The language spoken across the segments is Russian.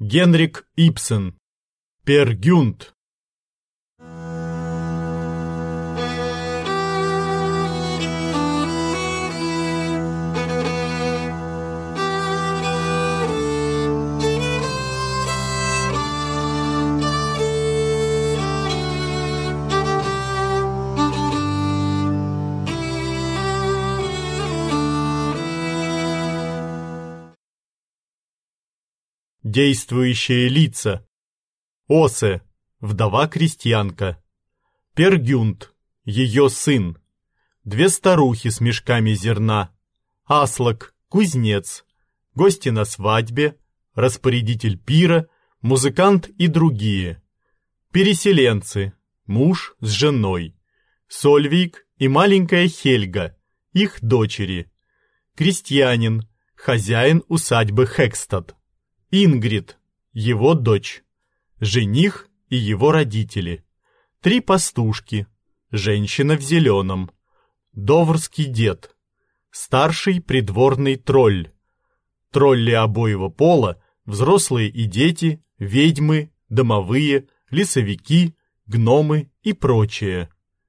Генрик Ибсен. Пер Гюнт. Действующие лица. Осе, вдова-крестьянка. Пер Гюнт, ее сын. Две старухи с мешками зерна. Аслак, кузнец. Гости на свадьбе. Распорядитель пира, музыкант и другие. Переселенцы, муж с женой. Сольвейк и маленькая Хельга, их дочери. Крестьянин, хозяин усадьбы Хекстад. Ингрид, его дочь, жених и его родители, три пастушки, женщина в зеленом, доврский дед, старший придворный тролль, тролли обоего пола, взрослые и дети, ведьмы, домовые, лесовики, гномы и прочее.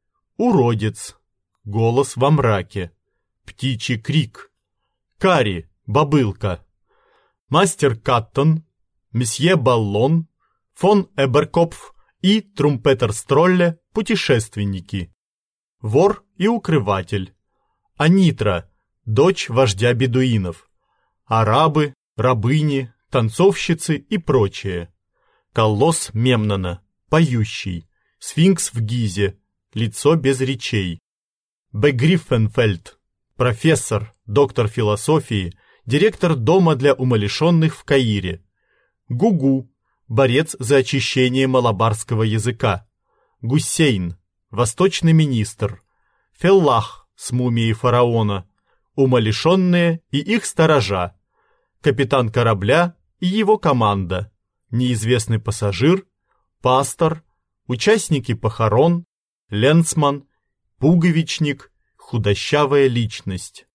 Уродец, голос во мраке, птичий крик, Кари, бобылка. Мастер Каттон, месье Баллон, фон Эберкопф и трумпетер Стролле – путешественники. Вор и укрыватель. Анитра, дочь вождя бедуинов. Арабы, рабыни, танцовщицы и прочее. Колосс Мемнона, поющий. Сфинкс в Гизе, лицо без речей. Бегриффенфельд, профессор, доктор философии, директор дома для умалишенных в Каире. Гугу, борец за очищение малабарского языка. Гусейн, восточный министр. Феллах с мумией фараона. Умалишенные и их сторожа. Капитан корабля и его команда. Неизвестный пассажир. Пастор. Участники похорон. Ленцман. Пуговичник. Худощавая личность.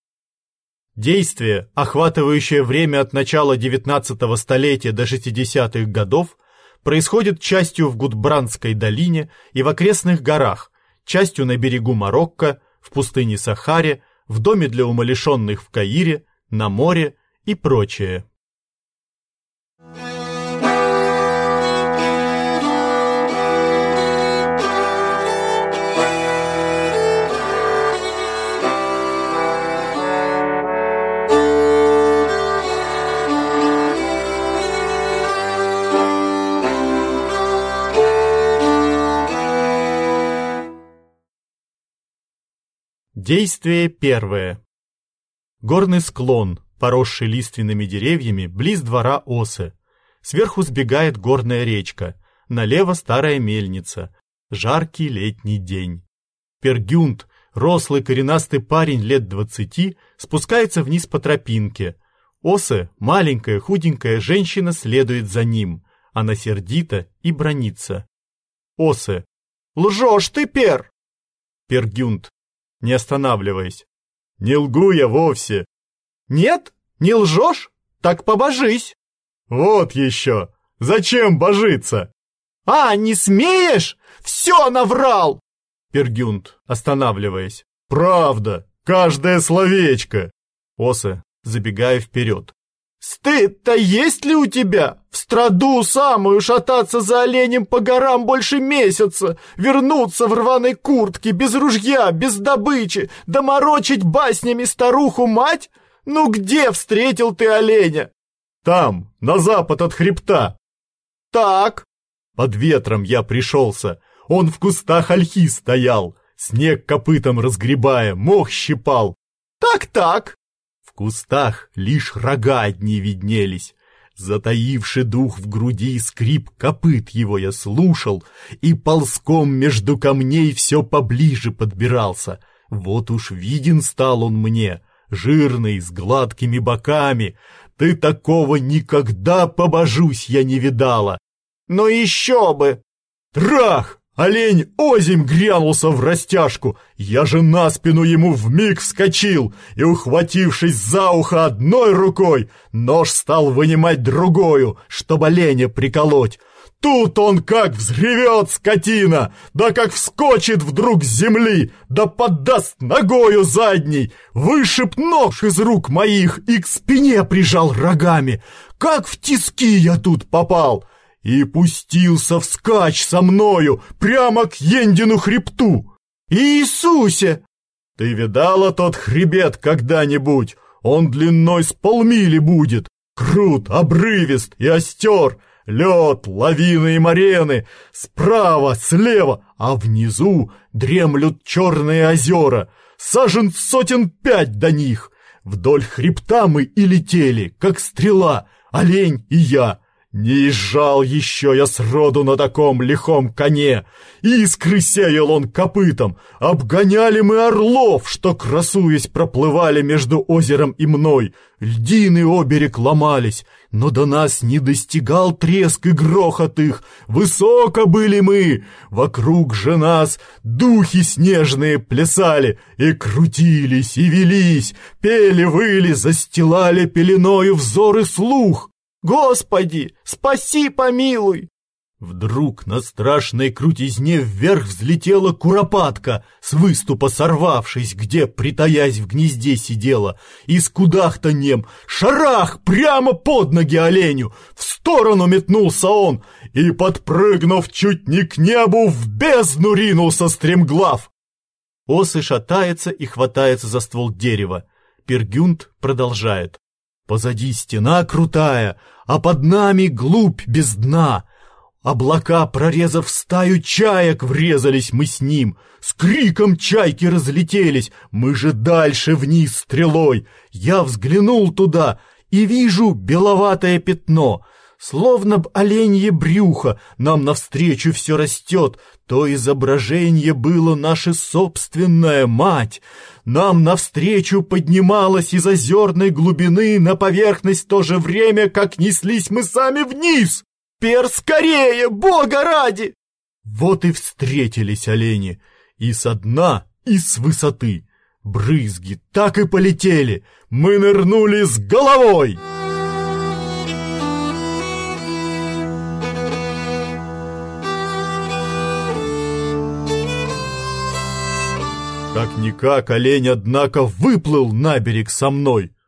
Действие, охватывающее время от начала XIX столетия до 60-х годов, происходит частью в Гудбрандской долине и в окрестных горах, частью на берегу Марокко, в пустыне Сахаре, в доме для умалишенных в Каире, на море и прочее. Действие первое. Горный склон, поросший лиственными деревьями, близ двора Осе. Сверху сбегает горная речка, налево старая мельница. Жаркий летний день. Пер Гюнт, рослый коренастый парень лет 20, спускается вниз по тропинке. Осе, маленькая худенькая женщина, следует за ним. Она сердита и бранится. Осе. «Лжешь ты, Пер!» Пер Гюнт, не останавливаясь. «Не лгу я вовсе». «Нет? Не лжешь? Так побожись». «Вот еще! Зачем божиться?» «А, не смеешь? Все наврал!» Пер Гюнт, останавливаясь. «Правда! Каждое словечко!» Осе, забегая вперед. «Стыд-то есть ли у тебя? В страду самую шататься за оленем по горам больше месяца, вернуться в рваной куртке, без ружья, без добычи, да морочить баснями старуху-мать? Ну где встретил ты оленя?» «Там, на запад от хребта». «Так». «Под ветром я пришелся, он в кустах ольхи стоял, снег копытом разгребая, мох щипал». «Так-так». В кустах лишь рога одни виднелись. Затаивши дух в груди, скрип копыт его я слушал и ползком между камней все поближе подбирался. Вот уж виден стал он мне, жирный, с гладкими боками. Ты такого никогда, побожусь, я не видала. Но еще бы! Трах! Олень озимь грянулся в растяжку, я же на спину ему вмиг вскочил и, ухватившись за ухо одной рукой, нож стал вынимать другою, чтобы оленя приколоть. Тут он как взревет, скотина, да как вскочит вдруг с земли, да поддаст ногою задней, вышиб нож из рук моих и к спине прижал рогами. Как в тиски я тут попал! И пустился вскачь со мною прямо к Ендину хребту. Иисусе! Ты видала тот хребет когда-нибудь? Он длиной с полмили будет, крут, обрывист и остер, лед, лавины и морены, справа, слева, а внизу дремлют черные озера, сажен сотен 5 до них. Вдоль хребта мы и летели, как стрела, олень и я. Не езжал еще я сроду на таком лихом коне. Искры сеял он копытом. Обгоняли мы орлов, что, красуясь, проплывали между озером и мной. Льдины оберег ломались, но до нас не достигал треск и грохот их. Высоко были мы, вокруг же нас духи снежные плясали и крутились, и велись, пели, выли, застилали пеленою взор и слух. Господи, спаси, помилуй! Вдруг на страшной крутизне вверх взлетела куропатка, с выступа сорвавшись, где, притаясь в гнезде, сидела, и с кудахтаньем шарах прямо под ноги оленю. В сторону метнулся он и, подпрыгнув чуть не к небу, в бездну ринулся стремглав. Осы шатается и хватается за ствол дерева. Пергюнд продолжает. Позади стена крутая, а под нами глубь без дна. Облака, прорезав стаю чаек, врезались мы с ним. С криком чайки разлетелись, мы же дальше вниз стрелой. Я взглянул туда и вижу беловатое пятно. Словно б оленье брюхо нам навстречу все растет. То изображение было наша собственная мать. Нам навстречу поднималась из озерной глубины на поверхность в то же время, как неслись мы сами вниз. Пер, скорее, Бога ради! Вот и встретились олени, и со дна, и с высоты. Брызги так и полетели, мы нырнули с головой. Как-никак олень, однако, выплыл на берег со мной.